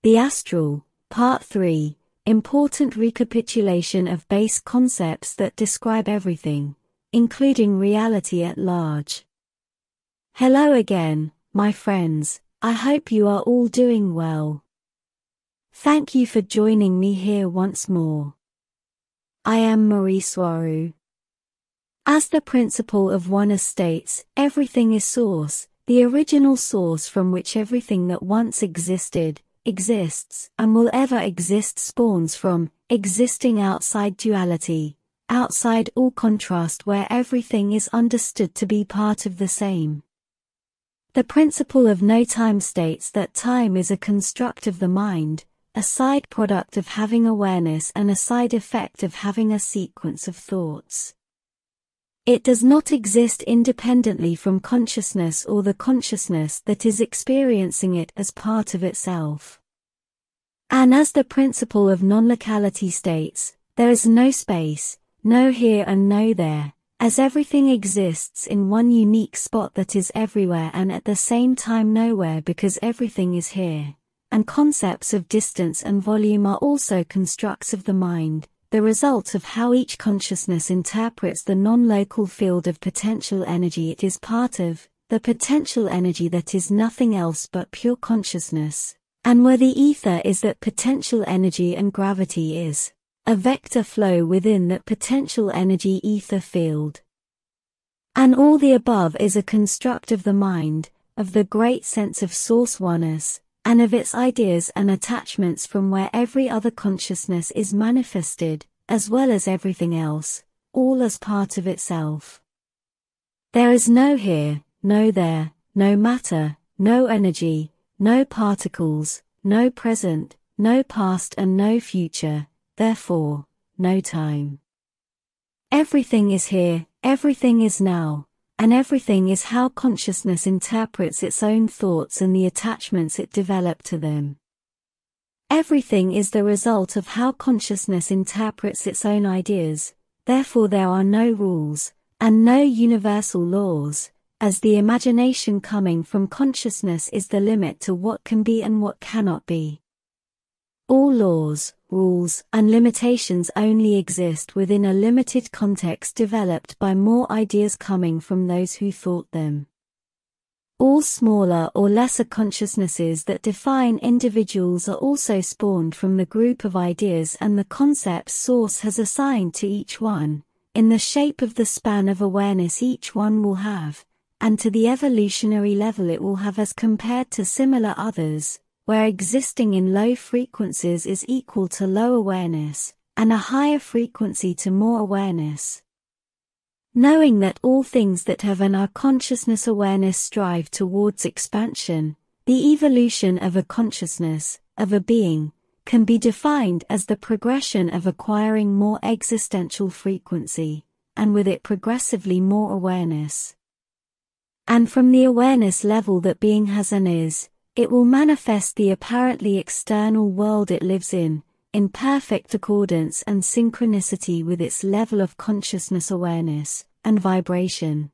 The Astral, Part 3, important recapitulation of base concepts that describe everything, including reality at large. Hello again, my friends, I hope you are all doing well. Thank you for joining me here once more. I am Marie Soaru. As the principle of oneness states, everything is source, the original source from which everything that once existed, exists, and will ever exist spawns from, existing outside duality, outside all contrast where everything is understood to be part of the same. The principle of no time states that time is a construct of the mind, a side product of having awareness and a side effect of having a sequence of thoughts. It does not exist independently from consciousness or the consciousness that is experiencing it as part of itself. And as the principle of non-locality states, there is no space, no here and no there, as everything exists in one unique spot that is everywhere and at the same time nowhere because everything is here. And concepts of distance and volume are also constructs of the mind, the result of how each consciousness interprets the non-local field of potential energy it is part of, the potential energy that is nothing else but pure consciousness, and where the ether is that potential energy and gravity is a vector flow within that potential energy ether field. And all the above is a construct of the mind, of the great sense of source oneness, and of its ideas and attachments from where every other consciousness is manifested, as well as everything else, all as part of itself. There is no here, no there, no matter, no energy, no particles, no present, no past and no future, therefore, no time. Everything is here, everything is now. And everything is how consciousness interprets its own thoughts and the attachments it developed to them. Everything is the result of how consciousness interprets its own ideas, therefore there are no rules, and no universal laws, as the imagination coming from consciousness is the limit to what can be and what cannot be. All laws, rules, and limitations only exist within a limited context developed by more ideas coming from those who thought them. All smaller or lesser consciousnesses that define individuals are also spawned from the group of ideas and the concepts source has assigned to each one, in the shape of the span of awareness each one will have, and to the evolutionary level it will have as compared to similar others, where existing in low frequencies is equal to low awareness, and a higher frequency to more awareness. Knowing that all things that have an consciousness awareness strive towards expansion, the evolution of a consciousness, of a being, can be defined as the progression of acquiring more existential frequency, and with it progressively more awareness. And from the awareness level that being has and is, it will manifest the apparently external world it lives in perfect accordance and synchronicity with its level of consciousness awareness and vibration.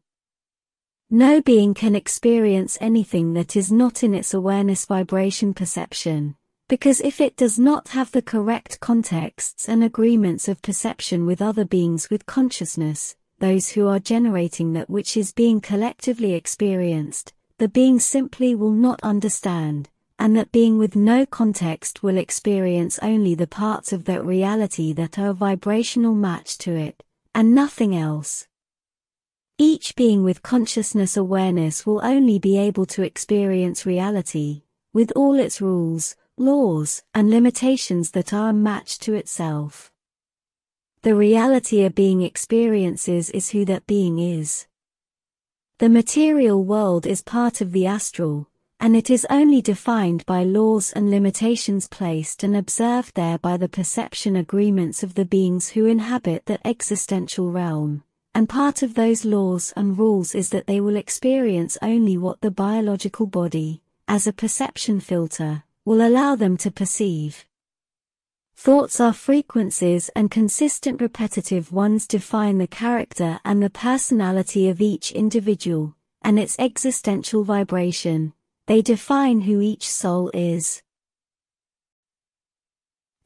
No being can experience anything that is not in its awareness vibration perception, because if it does not have the correct contexts and agreements of perception with other beings with consciousness, those who are generating that which is being collectively experienced, the being simply will not understand, and that being with no context will experience only the parts of that reality that are a vibrational match to it, and nothing else. Each being with consciousness awareness will only be able to experience reality, with all its rules, laws, and limitations that are a match to itself. The reality a being experiences is who that being is. The material world is part of the astral, and it is only defined by laws and limitations placed and observed there by the perception agreements of the beings who inhabit that existential realm, and part of those laws and rules is that they will experience only what the biological body, as a perception filter, will allow them to perceive. Thoughts are frequencies and consistent repetitive ones define the character and the personality of each individual, and its existential vibration. They define who each soul is.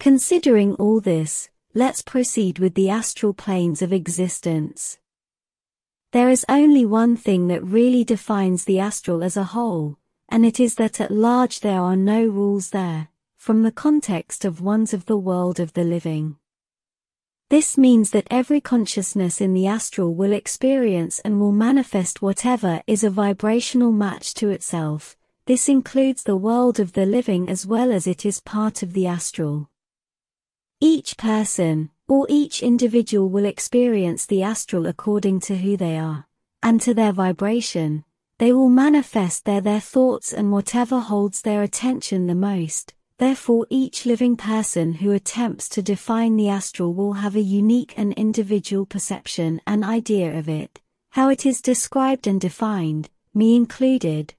Considering all this, let's proceed with the astral planes of existence. There is only one thing that really defines the astral as a whole, and it is that at large there are no rules there, from the context of ones of the world of the living. This means that every consciousness in the astral will experience and will manifest whatever is a vibrational match to itself. This includes the world of the living as well as it is part of the astral. Each person, or each individual will experience the astral according to who they are, and to their vibration. They will manifest their thoughts and whatever holds their attention the most. Therefore each living person who attempts to define the astral will have a unique and individual perception and idea of it, how it is described and defined, me included.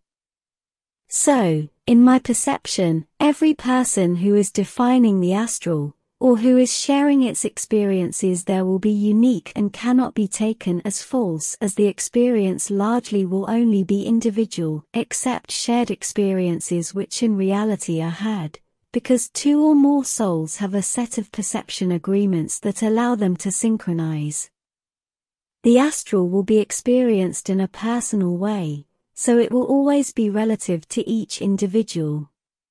So, in my perception, every person who is defining the astral, or who is sharing its experiences there will be unique and cannot be taken as false, as the experience largely will only be individual, except shared experiences which in reality are had, because two or more souls have a set of perception agreements that allow them to synchronize. The astral will be experienced in a personal way, so it will always be relative to each individual.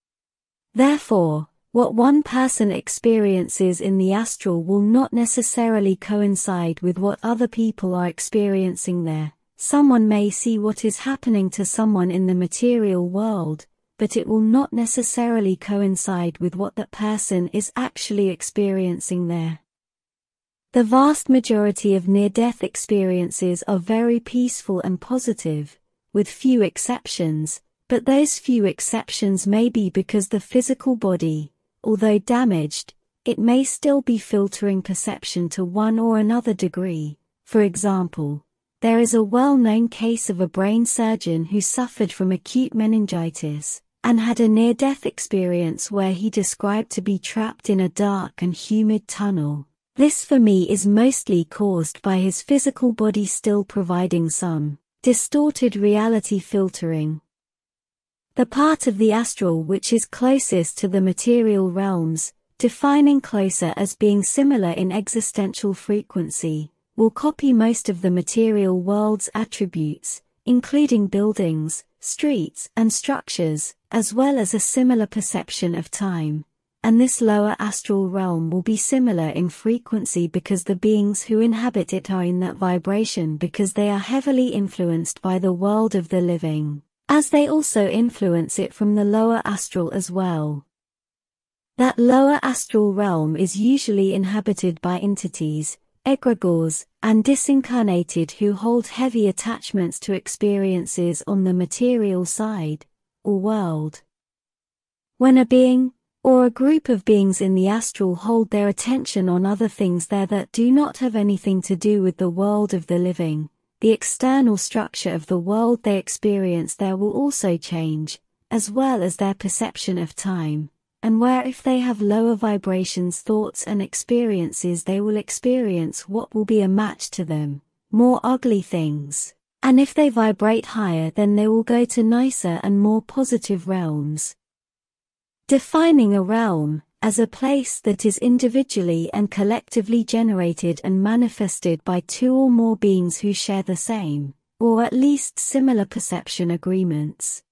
Therefore, what one person experiences in the astral will not necessarily coincide with what other people are experiencing there. Someone may see what is happening to someone in the material world, but it will not necessarily coincide with what that person is actually experiencing there. The vast majority of near-death experiences are very peaceful and positive, with few exceptions, but those few exceptions may be because the physical body, although damaged, it may still be filtering perception to one or another degree. For example, there is a well-known case of a brain surgeon who suffered from acute meningitis, and had a near-death experience where he described to be trapped in a dark and humid tunnel. This for me is mostly caused by his physical body still providing some distorted reality filtering. The part of the astral which is closest to the material realms, defining closer as being similar in existential frequency, will copy most of the material world's attributes, including buildings, streets, and structures, as well as a similar perception of time. And this lower astral realm will be similar in frequency because the beings who inhabit it are in that vibration because they are heavily influenced by the world of the living, as they also influence it from the lower astral as well. That lower astral realm is usually inhabited by entities, egregores, and disincarnated who hold heavy attachments to experiences on the material side, or world. When a being, or a group of beings in the astral hold their attention on other things there that do not have anything to do with the world of the living, the external structure of the world they experience there will also change, as well as their perception of time, and where if they have lower vibrations, thoughts and experiences they will experience what will be a match to them, more ugly things, and if they vibrate higher then they will go to nicer and more positive realms. Defining a realm as a place that is individually and collectively generated and manifested by two or more beings who share the same, or at least similar perception agreements.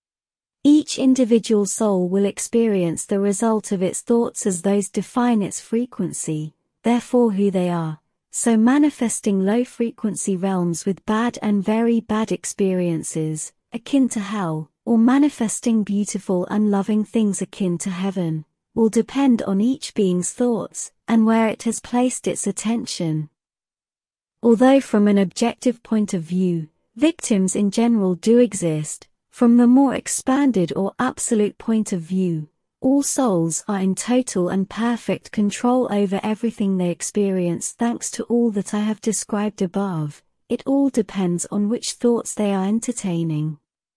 Each individual soul will experience the result of its thoughts as those define its frequency, therefore who they are, so manifesting low-frequency realms with bad and very bad experiences, akin to hell, or manifesting beautiful and loving things akin to heaven, will depend on each being's thoughts, and where it has placed its attention. Although from an objective point of view, victims in general do exist, from the more expanded or absolute point of view, all souls are in total and perfect control over everything they experience thanks to all that I have described above. It all depends on which thoughts they are entertaining.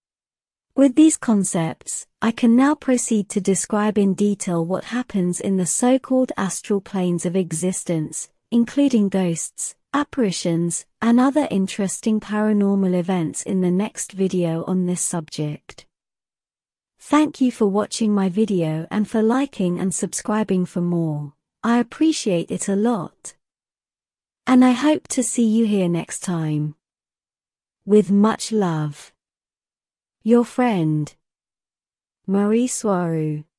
With these concepts, I can now proceed to describe in detail what happens in the so-called astral planes of existence, including ghosts, apparitions, and other interesting paranormal events in the next video on this subject. Thank you for watching my video and for liking and subscribing for more. I appreciate it a lot. And I hope to see you here next time. With much love. Your friend, Marie Soirou.